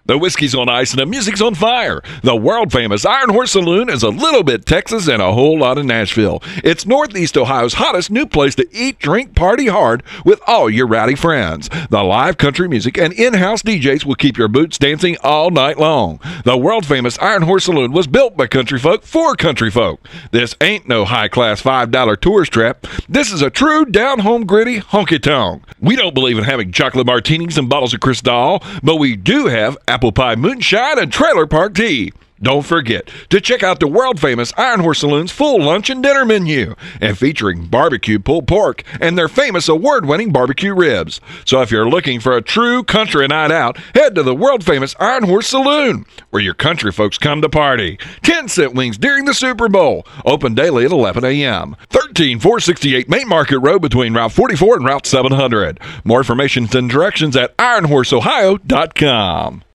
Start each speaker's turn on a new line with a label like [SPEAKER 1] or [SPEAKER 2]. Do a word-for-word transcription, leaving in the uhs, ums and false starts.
[SPEAKER 1] The whiskey's on ice and the music's on fire. The world-famous Iron Horse Saloon is a little bit Texas and a whole lot of Nashville. It's Northeast Ohio's hottest new place to eat, drink, party hard with all your rowdy friends. The live country music and in-house D Js will keep your boots dancing all night long. The world-famous Iron Horse Saloon was built by country folk for country folk. This ain't no high-class five dollar tourist trap. This is a true down-home gritty honky-tonk. We don't believe in having chocolate martinis and bottles of Cristal, but we do have apple pie moonshine and trailer park tea. Don't forget to check out the world-famous Iron Horse Saloon's full lunch and dinner menu, and featuring barbecue pulled pork and their famous award-winning barbecue ribs. So if you're looking for a true country night out, head to the world-famous Iron Horse Saloon, where your country folks come to party. ten cent wings during the Super Bowl. Open daily at eleven a.m. thirteen four sixty-eight Main Market Road between Route forty-four and Route seven hundred. More information and directions at iron horse ohio dot com.